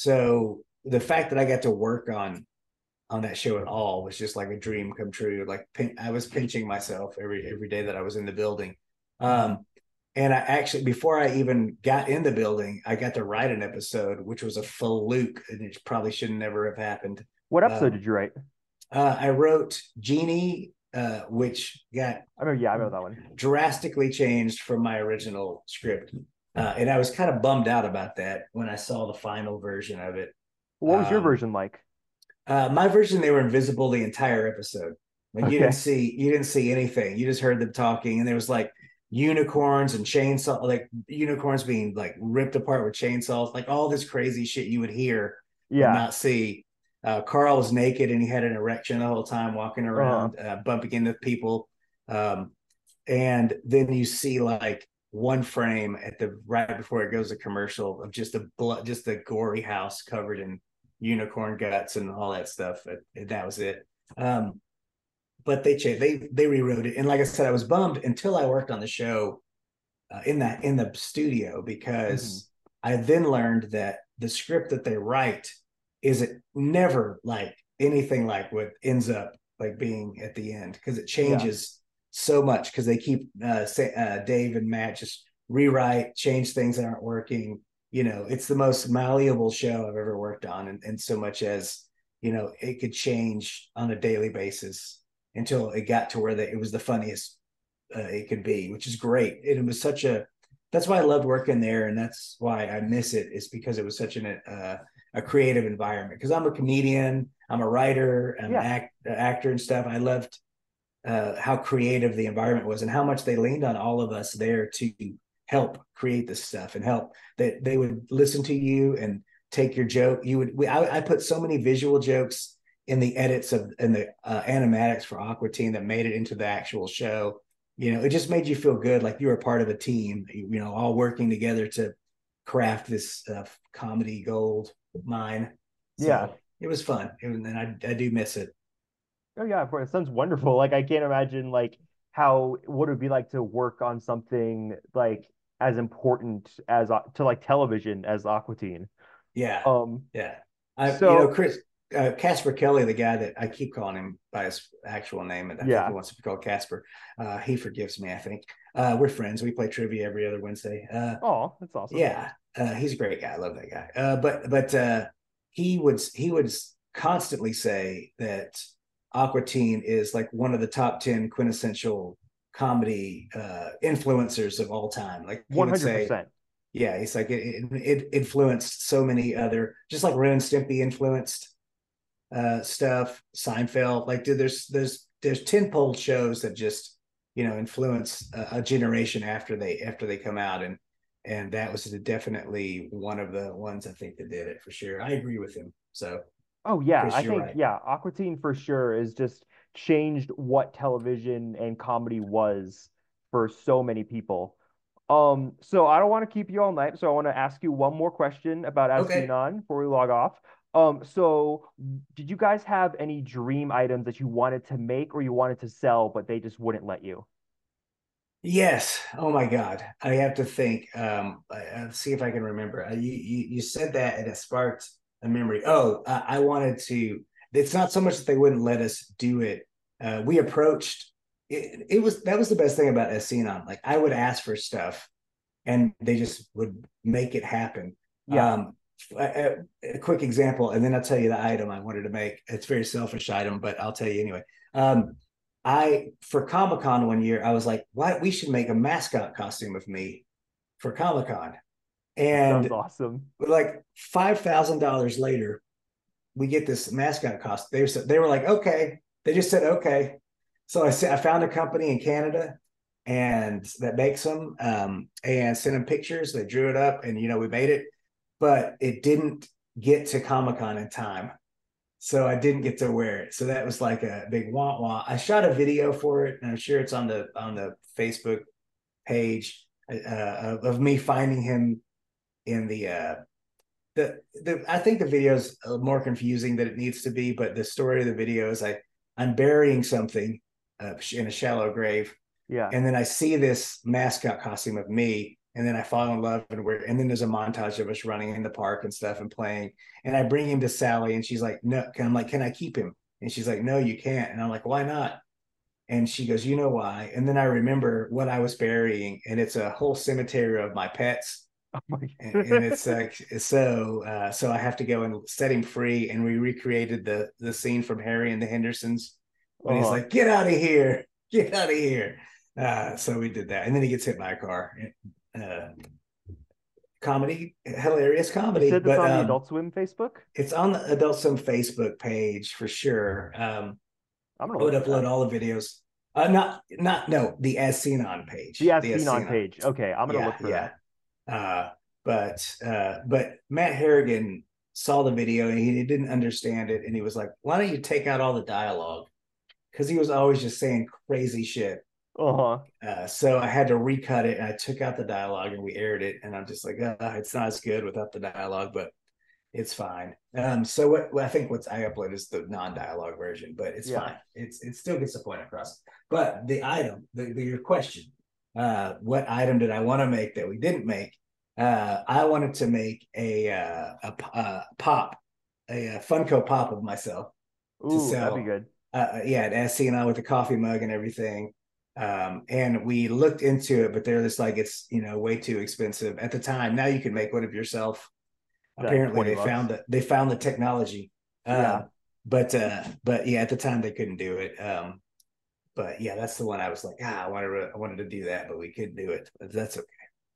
So the fact that I got to work on on that show at all was just like a dream come true. Like pin- I was pinching myself every every day that I was in the building. Mhm. Um, and I actually, before I even got in the building, I got to write an episode, which was a fluke, and it probably should never have happened. What episode Um, did you write? uh, I wrote Genie, uh, which got I remember, yeah, I remember that one. drastically changed from my original script. Uh, and I was kind of bummed out about that when I saw the final version of it. What was your Um, version like? uh, my version, they were invisible the entire episode. Like you didn't Okay. see, you didn't see anything. You just heard them talking, and there was like unicorns and chainsaw, like unicorns being like ripped apart with chainsaws, like all this crazy shit you would hear but Yeah. not see. Uh, Carl was naked and he had an erection the whole time, walking Uh-huh. around, uh, bumping into people. Um, and then you see like one frame at the right before it goes to commercial of just a blood, just a gory house covered in unicorn guts and all that stuff. And that was it. Um, but they changed, they they rewrote it, and like I said, I was bummed until I worked on the show uh, in that in the studio, Mhm. because I then learned that the script that they write is it never like anything like what ends up like being at the end, because it Yeah. changes so much, because they keep uh, say, uh, Dave and Matt just rewrite, change things that aren't working. You know, it's the most malleable show I've ever worked on, and, and so much as you know, it could change on a daily basis until it got to where the, it was the funniest uh, it could be, which is great. It was such a, that's why I loved working there, and that's why I miss it. Is because it was such an uh, a creative environment. Because I'm a comedian, I'm a writer, I'm an Yeah. act, actor and stuff. I loved uh, how creative the environment was, and how much they leaned on all of us there to help create this stuff and help. That they, they would listen to you and take your joke. You would. We, I, I put so many visual jokes in the edits of in the uh, animatics for Aqua Teen that made it into the actual show. You know, it just made you feel good, like you were a part of a team. You know, all working together to craft this uh, comedy gold mine. Yeah. So it was fun, and I, I do miss it. Oh yeah, of course. It sounds wonderful. Like I can't imagine like how what it would be like to work on something like as important as uh, to like television as Aqua Teen. Yeah, Um, yeah. I, you know, so Chris uh, Casper Kelly, the guy that I keep calling him by his actual name, and I think he yeah. wants to be called Casper. Uh, he forgives me. I think uh, we're friends. We play trivia every other Wednesday. Uh, Oh, that's awesome. yeah, uh, he's a great guy. I love that guy. Uh, but but uh, he would he would constantly say that Aqua Teen is like one of the top ten quintessential comedy uh, influencers of all time. Like he would say, one hundred percent. yeah, it's like it, it, it influenced so many other, just like Ren and Stimpy influenced uh, stuff. Seinfeld, like dude, there's there's there's tentpole shows that just you know influence a, a generation after they after they come out, and and that was definitely one of the ones I think that did it for sure. I agree with him. So Oh yeah, Chris, I you're think right. yeah, Aqua Teen for sure is just changed what television and comedy was for so many people. Um, so I don't want to keep you all night, so I want to ask you one more question about As Seen Okay. On before we log off. Um, so did you guys have any dream items that you wanted to make or you wanted to sell, but they just wouldn't let you? Yes. Oh my God. I have to think. Um, I, will see if I can remember. Uh, you, you you said that and it sparked a memory. Oh, I, I wanted to. It's not so much that they wouldn't let us do it. Uh, we approached. It, it was that was the best thing about Essenon. Like I would ask for stuff, and they just would make it happen. Yeah. Um, a, a quick example, and then I'll tell you the item I wanted to make. It's a very selfish item, but I'll tell you anyway. Um, I for Comic Con one year, I was like, "Why we should make a mascot costume of me for Comic Con." That sounds And awesome. like five thousand dollars later, we get this mascot costume. They were they were like, "Okay." They just said, "Okay." So I said I found a company in Canada and that makes them, um, and sent them pictures. They drew it up, and you know we made it, but it didn't get to Comic Con in time. So I didn't get to wear it. So that was like a big wah wah. I shot a video for it, and I'm sure it's on the on the Facebook page, uh, of, of me finding him in the uh, the the. I think the video is more confusing than it needs to be, but the story of the video is I I'm burying something, uh, in a shallow grave, Yeah. and then I see this mascot costume of me, and then I fall in love, and we're and then there's a montage of us running in the park and stuff and playing, and I bring him to Sally, and she's like, "No," I'm like, "Can I keep him?" And she's like, "No, you can't." And I'm like, "Why not?" And she goes, "You know why?" And then I remember what I was burying, and it's a whole cemetery of my pets. Oh my And God. it's like so uh, so I have to go and set him free, and we recreated the the scene from Harry and the Hendersons when he's Uh-huh. like, "Get out of here, get out of here." Uh, so we did that, and then he gets hit by a car. Uh, comedy, hilarious You comedy, said that's but on the um, Adult Swim Facebook? it's on the Adult Swim Facebook page for sure. Um, I'm gonna I would look for upload that. all the videos. Uh, not not no, the As Seen On The page, As the As Seen On Seen On. page. Okay, I'm gonna Yeah, look for yeah. that. Uh, but uh, but Matt Harrigan saw the video and he didn't understand it, and he was like, "Why don't you take out all the dialogue?" Because he was always just saying crazy shit. Uh-huh. Uh, so I had to recut it, and I took out the dialogue, and we aired it. And I'm just like, uh, it's not as good without the dialogue, but it's fine. Um, so what, what I think what's I upload is the non-dialogue version, but it's Yeah. fine. It's it still gets the point across. But the item, the, the your question, uh, what item did I want to make that we didn't make? Uh, I wanted to make a uh, a, a pop, a, a Funko Pop of myself to Ooh, that'd be sell. good. Uh, yeah, at S C and I with the coffee mug and everything. Um, and we looked into it, but they're just like it's you know way too expensive at the time. Now you can make one of yourself. Like Apparently twenty they bucks. found the they found the technology. Yeah. Um, but uh, but yeah, at the time they couldn't do it. Um, but yeah, that's the one I was like, ah, I wanted to, I wanted to do that, but we couldn't do it. But that's okay.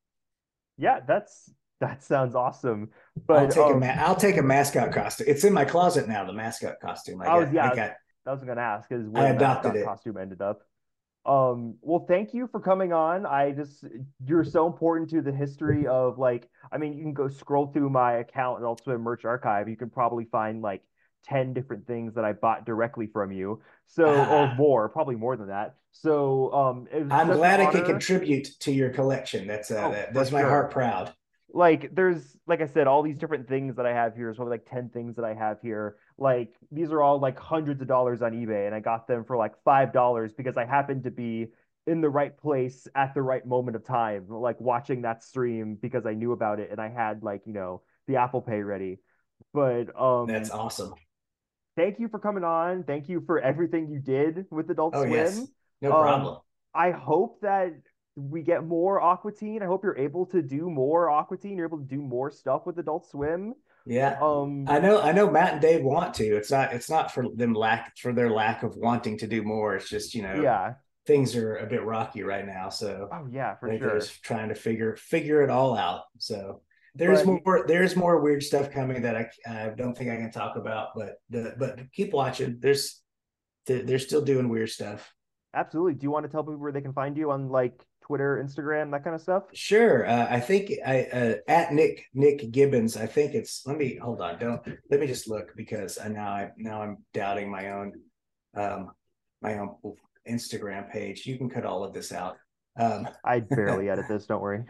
Yeah, that's that sounds awesome. I'll But take a ma- um I'll take a mascot costume. It's in my closet now. The mascot costume. I I was got yeah, I I was, got I was gonna ask is I where the adopted mascot it. costume ended up. Um, well, thank you for coming on. I just you're so important to the history of like I mean, you can go scroll through my account and also merch archive. You can probably find like ten different things that I bought directly from you. So or Ah, more, probably more than that. So um it was I'm such an glad I could honor. contribute to your collection. That's uh, Oh, that for does my heart sure. proud. Like there's like I said, all these different things that I have here is probably like ten things that I have here. Like these are all like hundreds of dollars on eBay, and I got them for like five dollars because I happened to be in the right place at the right moment of time, like watching that stream because I knew about it and I had like, you know, the Apple Pay ready. But That's um awesome. thank you for coming on. Thank you for everything you did with Adult Oh Swim. yes, no Um, problem. I hope that we get more Aqua Teen. I hope you're able to do more Aqua Teen. You're able to do more stuff with Adult Swim. Yeah, Um, I know. I know Matt and Dave want to. It's not. It's not for them lack for their lack of wanting to do more. It's just you know yeah. things are a bit rocky right now. So Oh yeah, I for think they're sure. just trying to figure figure it all out. So there's But more. There's more weird stuff coming that I, I don't think I can talk about. But the, but keep watching. There's they're, they're still doing weird stuff. absolutely. Do you want to tell people where they can find you on like Twitter, Instagram, that kind of stuff? Sure. Uh, I think I uh, at Nick Nick Gibbons. I think it's. Let me hold on. Don't let me just look because I now I now I'm doubting my own um my own Instagram page. You can cut all of this out. Um, I uh, barely edit this, don't worry.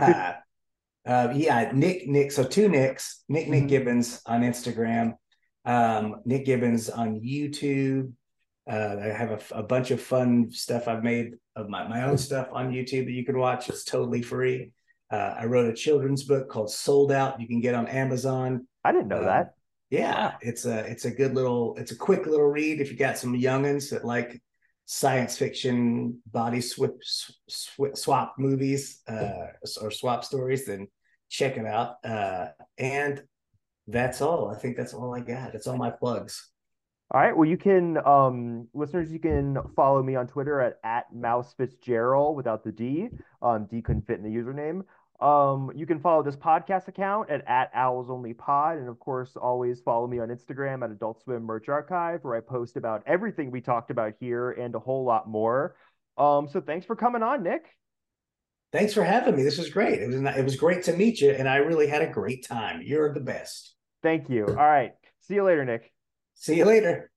yeah, Nick Nick. So two Nicks. Nick Nick Mhm. Gibbons on Instagram. Um, Nick Gibbons on YouTube. Uh, I have a, a bunch of fun stuff I've made of my, my own stuff on YouTube that you can watch. It's totally free. Uh, I wrote a children's book called Sold Out. You can get on Amazon. I didn't know Um, that. yeah, Wow. it's a it's a good little it's a quick little read if you got some youngins that like science fiction body swap sw- swap movies uh, or swap stories. Then check it out. Uh, and that's all. I think that's all I got. That's all my plugs. All right. Well, you can, um, listeners, you can follow me on Twitter at, at Mouse Fitzgerald without the D. Um, D couldn't fit in the username. Um, you can follow this podcast account at, at Owls Only Pod. And of course, always follow me on Instagram at Adult Swim Merch Archive, where I post about everything we talked about here and a whole lot more. Um, so thanks for coming on, Nick. Thanks for having me. This was great. It was it was great to meet you, and I really had a great time. You're the best. Thank you. All right. See you later, Nick. See you later.